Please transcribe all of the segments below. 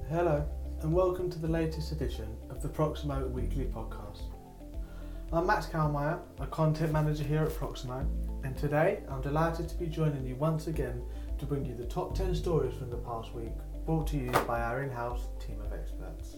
Hello, and welcome to the latest edition of the Proximo Weekly Podcast. I'm Max Kalmeyer, a content manager here at Proximo, and today I'm delighted to be joining you once again to bring you the top 10 stories from the past week, brought to you by our in-house team of experts.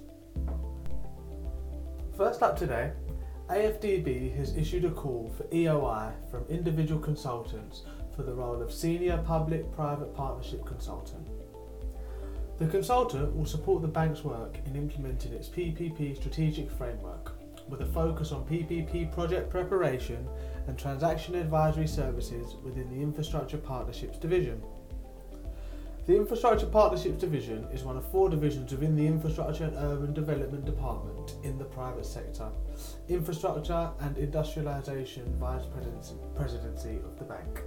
First up today, AFDB has issued a call for EOI from individual consultants for the role of Senior Public-Private Partnership Consultant. The consultant will support the bank's work in implementing its PPP strategic framework, with a focus on PPP project preparation and transaction advisory services within the Infrastructure Partnerships Division. The Infrastructure Partnerships Division is one of 4 divisions within the Infrastructure and Urban Development Department in the private sector, Infrastructure and Industrialisation Vice Presidency of the bank.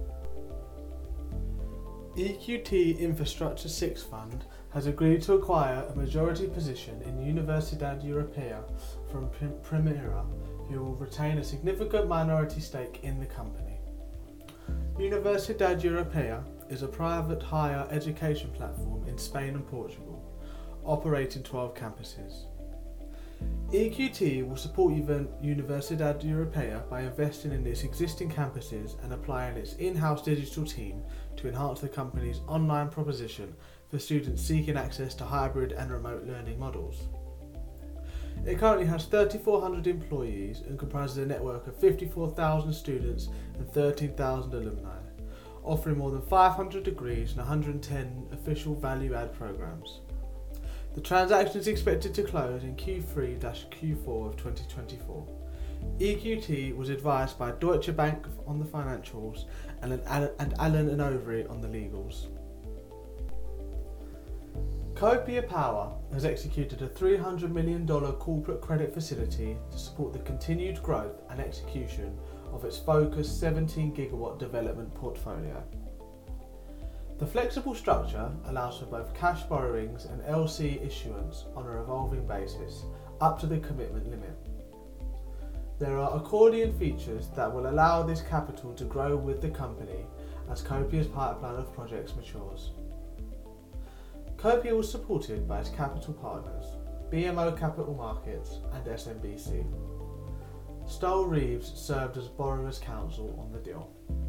EQT Infrastructure 6 Fund has agreed to acquire a majority position in Universidad Europea from Primera, who will retain a significant minority stake in the company. Universidad Europea is a private higher education platform in Spain and Portugal, operating 12 campuses. EQT will support Universidad Europea by investing in its existing campuses and applying its in-house digital team to enhance the company's online proposition for students seeking access to hybrid and remote learning models. It currently has 3,400 employees and comprises a network of 54,000 students and 13,000 alumni, offering more than 500 degrees and 110 official value-add programs. The transaction is expected to close in Q3-Q4 of 2024. EQT was advised by Deutsche Bank on the financials and Allen & Overy on the legals. Copia Power has executed a $300 million corporate credit facility to support the continued growth and execution of its focused 17 gigawatt development portfolio. The flexible structure allows for both cash borrowings and LC issuance on a revolving basis, up to the commitment limit. There are accordion features that will allow this capital to grow with the company as Copia's pipeline of projects matures. Copia was supported by its capital partners, BMO Capital Markets and SMBC. Stoll Reeves served as borrower's counsel on the deal.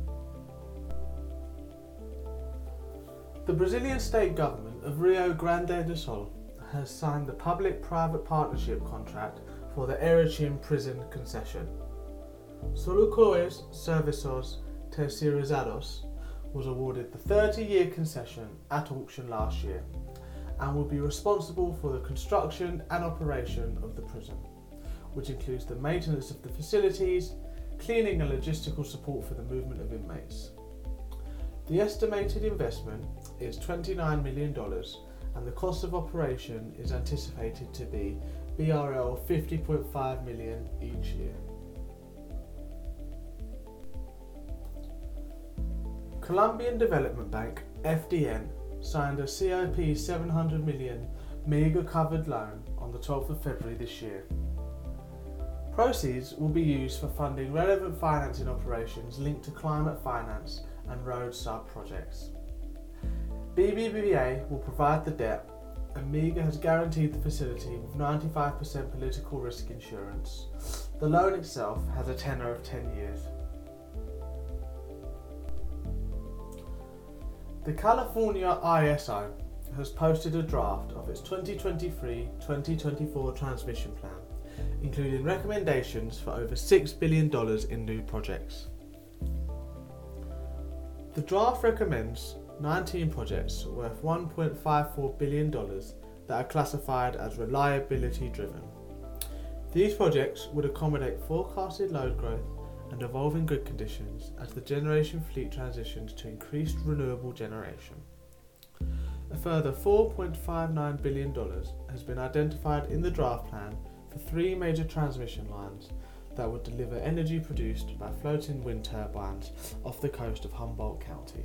The Brazilian state government of Rio Grande do Sul has signed the public-private partnership contract for the Erechim prison concession. Soluções Serviços Terceirizados was awarded the 30-year concession at auction last year and will be responsible for the construction and operation of the prison, which includes the maintenance of the facilities, cleaning and logistical support for the movement of inmates. The estimated investment is $29 million and the cost of operation is anticipated to be BRL 50.5 million each year. Colombian Development Bank, FDN, signed a COP 700 million MEGA covered loan on the 12th of February this year. Proceeds will be used for funding relevant financing operations linked to climate finance and road sub-projects. BBVA will provide the debt, and MEGA has guaranteed the facility with 95% political risk insurance. The loan itself has a tenor of 10 years. The California ISO has posted a draft of its 2023-2024 transmission plan, including recommendations for over $6 billion in new projects. The draft recommends 19 projects worth $1.54 billion that are classified as reliability driven. These projects would accommodate forecasted load growth and evolving grid conditions as the generation fleet transitions to increased renewable generation. A further $4.59 billion has been identified in the draft plan for 3 major transmission lines that would deliver energy produced by floating wind turbines off the coast of Humboldt County.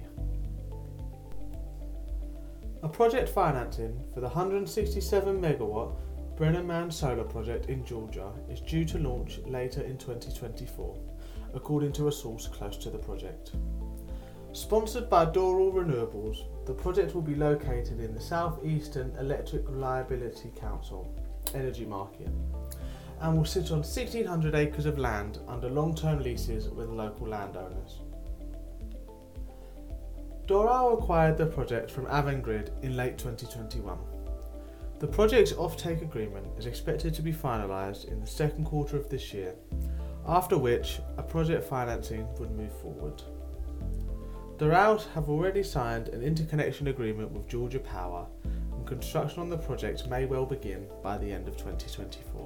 A project financing for the 167 megawatt Brenner Man solar project in Georgia is due to launch later in 2024, according to a source close to the project. Sponsored by Doral Renewables, the project will be located in the South Eastern Electric Reliability Council energy market and will sit on 1,600 acres of land under long-term leases with local landowners. Doral acquired the project from Avangrid in late 2021. The project's offtake agreement is expected to be finalised in the second quarter of this year, after which a project financing would move forward. Doral have already signed an interconnection agreement with Georgia Power, and construction on the project may well begin by the end of 2024.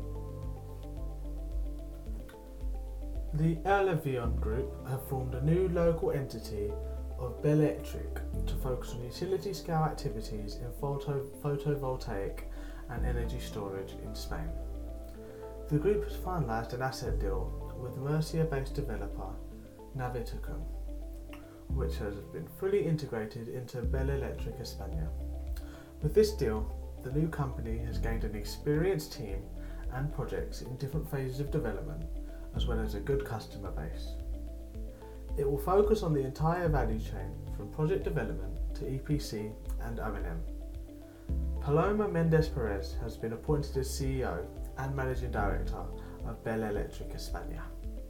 The Elevion Group have formed a new local entity of Beléctric to focus on utility scale activities in photovoltaic and energy storage in Spain. The group has finalised an asset deal with Murcia-based developer Naviticum, which has been fully integrated into Beléctric España. With this deal, the new company has gained an experienced team and projects in different phases of development, as well as a good customer base. It will focus on the entire value chain from project development to EPC and O&M. Paloma Méndez Pérez has been appointed as CEO and Managing Director of Beléctric España.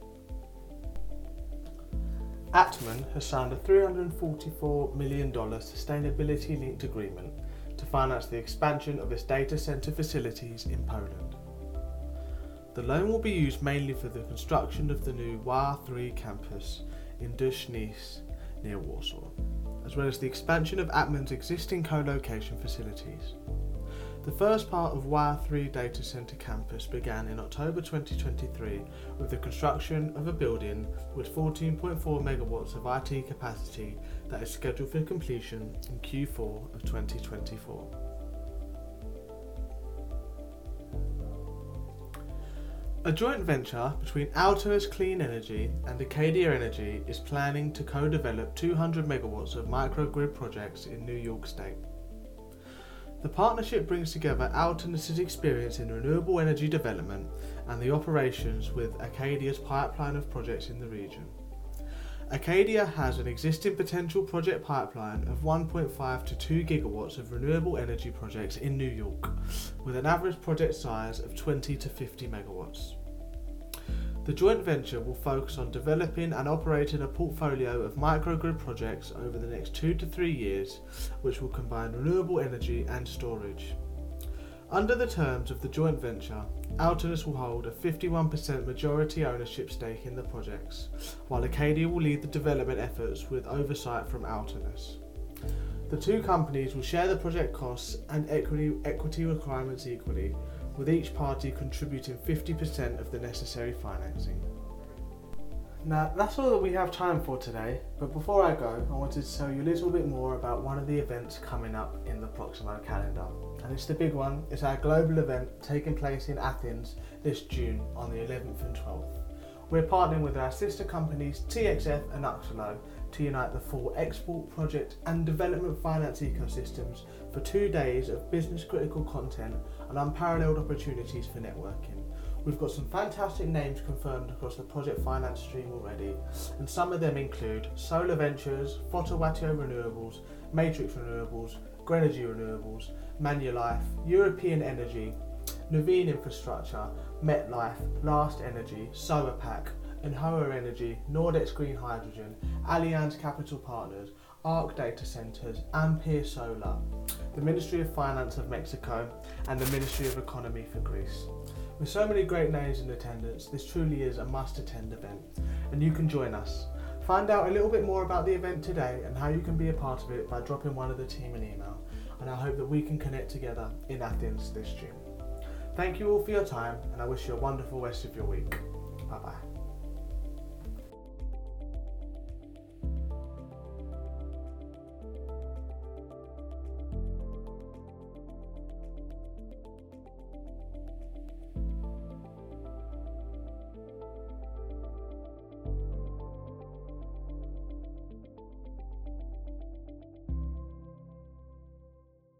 Atman has signed a $344 million sustainability-linked agreement to finance the expansion of its data centre facilities in Poland. The loan will be used mainly for the construction of the new WAR3 campus in Dusznice near Warsaw, as well as the expansion of Atman's existing co-location facilities. The first part of WAR3 data centre campus began in October 2023 with the construction of a building with 14.4 megawatts of IT capacity that is scheduled for completion in Q4 of 2024. A joint venture between Altus Clean Energy and Acadia Energy is planning to co-develop 200 megawatts of microgrid projects in New York State. The partnership brings together Altus's experience in renewable energy development and the operations with Acadia's pipeline of projects in the region. Acadia has an existing potential project pipeline of 1.5 to 2 gigawatts of renewable energy projects in New York, with an average project size of 20 to 50 megawatts. The joint venture will focus on developing and operating a portfolio of microgrid projects over the next 2 to 3 years, which will combine renewable energy and storage. Under the terms of the joint venture, Altus will hold a 51% majority ownership stake in the projects, while Acadia will lead the development efforts with oversight from Altus. The two companies will share the project costs and equity requirements equally, with each party contributing 50% of the necessary financing. Now, that's all that we have time for today, but before I go, I wanted to tell you a little bit more about one of the events coming up in the Proximo calendar. And it's the big one. It's our global event taking place in Athens this June on the 11th and 12th. We're partnering with our sister companies TXF and Uxelo to unite the full export, project and development finance ecosystems for 2 days of business critical content and unparalleled opportunities for networking. We've got some fantastic names confirmed across the project finance stream already, and some of them include Solar Ventures, Fotowattio Renewables, Matrix Renewables, Grenergy Renewables, Manulife, European Energy, Nuveen Infrastructure, MetLife, Last Energy, Solarpack, Enhoa Energy, Nordex Green Hydrogen, Allianz Capital Partners, Arc Data Centers, Ampere Solar, the Ministry of Finance of Mexico, and the Ministry of Economy for Greece. With so many great names in attendance, this truly is a must-attend event, and you can join us. Find out a little bit more about the event today and how you can be a part of it by dropping one of the team an email, and I hope that we can connect together in Athens this June. Thank you all for your time, and I wish you a wonderful rest of your week. Bye bye.